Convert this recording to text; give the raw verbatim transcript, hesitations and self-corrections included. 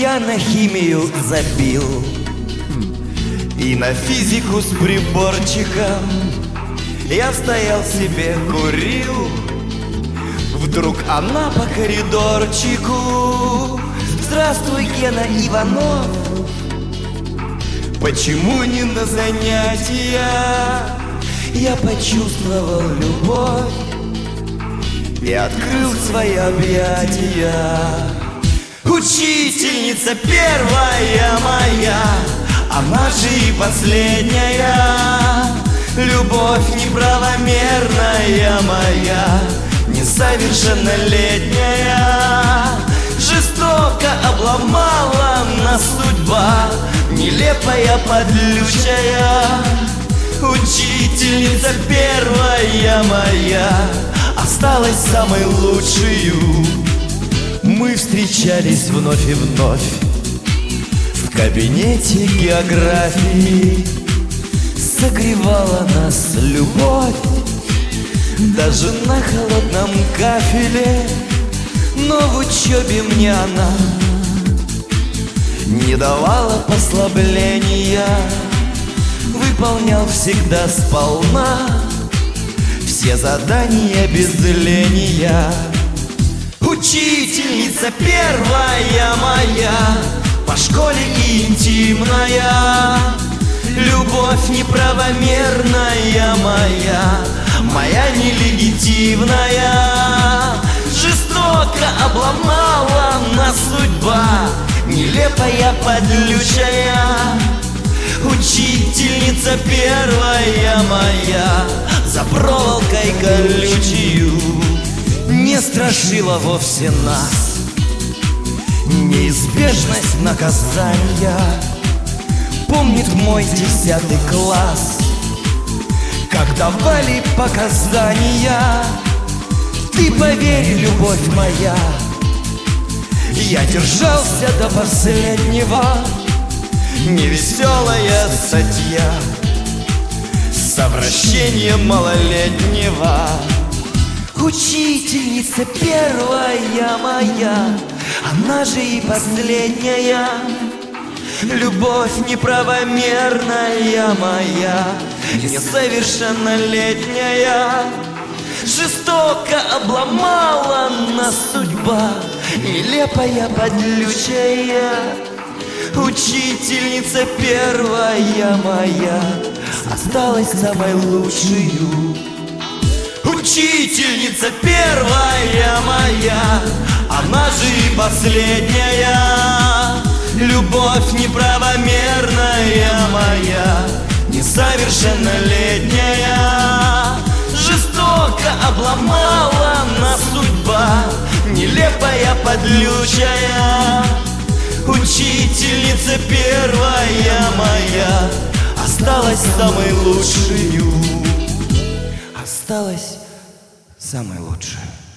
я на химию забил и на физику с приборчиком. Я стоял себе, курил. Вдруг она по коридорчику: здравствуй, Гена Иванов, почему не на занятия? Я почувствовал любовь и открыл свои объятия. Учительница первая моя, она же и последняя. Любовь неправомерная моя, несовершеннолетняя. Жестоко обломала нас судьба, нелепая, подлючая. Учительница первая моя осталась самой лучшей. Мы встречались вновь и вновь в кабинете географии. Согревала нас любовь даже на холодном кафеле. Но в учебе мне она не давала послабления. Выполнял всегда сполна все задания без ления. Учительница первая моя, по школе и интимная. Любовь неправомерная моя, моя нелегитимная. Жестоко обломала нас судьба, нелепая, подлючая. Учительница первая моя, за проволокой колючею. Не страшила вовсе нас неизбежность наказания. Помнит мой десятый класс, как давали показания. Ты поверь, любовь моя, я держался до последнего. Невеселая статья, совращение малолетнего. Учительница первая моя, она же и последняя. Любовь неправомерная моя, несовершеннолетняя. Жестоко обломала нас судьба, нелепая, подлючая. Учительница первая моя осталась самой лучшей. Учительница первая моя, она же и последняя. Любовь неправомерная моя, несовершеннолетняя. Жестоко обломала нас судьба, нелепая, подлючая. Учительница первая моя осталась самой лучшей. Осталась самой лучшей.